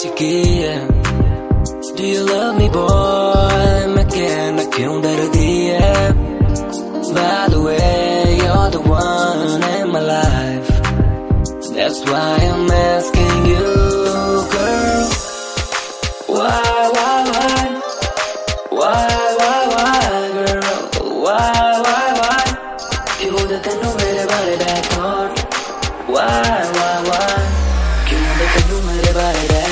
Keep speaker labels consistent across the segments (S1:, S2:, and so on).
S1: की है। Do you love me boy, मैं कहना क्यों डरती है। By the way, you're the one in my life, that's why I'm asking you, girl. Why, girl? Why? क्यों होता तैनू मेरे बारे दा thought? Why? क्यों होता तैनू मेरे बारे दा?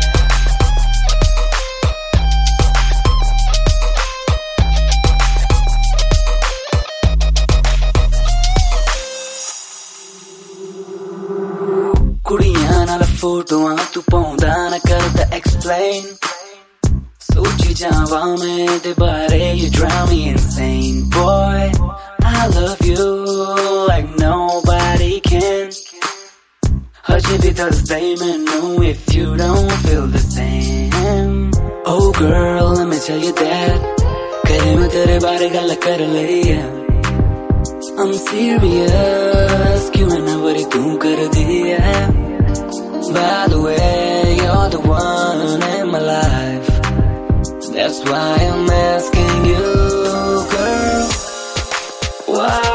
S1: कुड़ियां नाल फोटोआं तू पाउंदा ना करदा explain, सोची जावां मैं ते बारे you drive me insane. Boy, I love you like nobody can. हजे भी दर्द मैनू if you don't feel the same. Oh girl, let me tell you that कदे मैं तेरे बारे गल कर ली है. I'm serious, क्यों ना वरी तू कर दी है. By the way, you're the one in my life, that's why I'm asking you, girl. Why,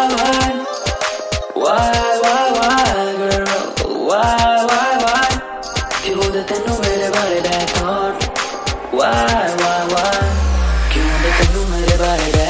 S1: girl? Why? क्यों होता तैनू मेरे बारे दा thought? Why? क्यों होता तैनू मेरे बारे दा?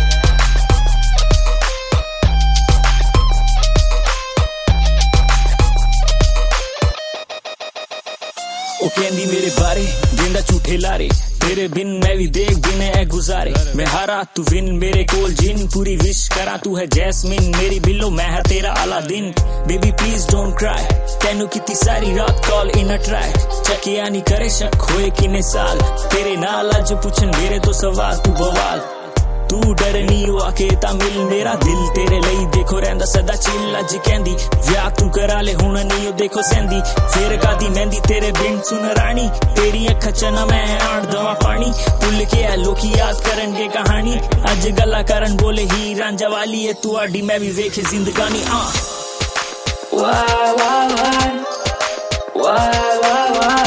S2: ओ कहंदी मेरे बारे जिंदा झूठे लारे, तेरे बिन मैं भी देख दिन है गुजारे. मैं हारा तू विन, मेरे कोल जिन पूरी विश करा तू है जैस्मिन. मेरी बिल्लो मैं है तेरा Aladdin. Baby please don't cry, तेनू कितनी सारी रात कॉल इन अ ट्राई. चकिया नहीं करे शक होए किने साल, तेरे नाल अज पुछन मेरे तो सवाल. तू बवाल तू डरनी हो आके ता मिल, मेरा दिल तेरे लई देखो रहंदा सदा चिल. अज कहंदी व्याह तू करा ले हुण नहीं देखो सेंदी, फिर कादी मेहंदी तेरे बिन सुन रानी. तेरी अखां च ना मैं आण दवा पानी, भुल के है लोकी याद करनगे कहानी. अज गल्ला करन बोले ही रांझा वाली है तुहाडी, मैं भी वेखे जिंदगानी.
S1: Why?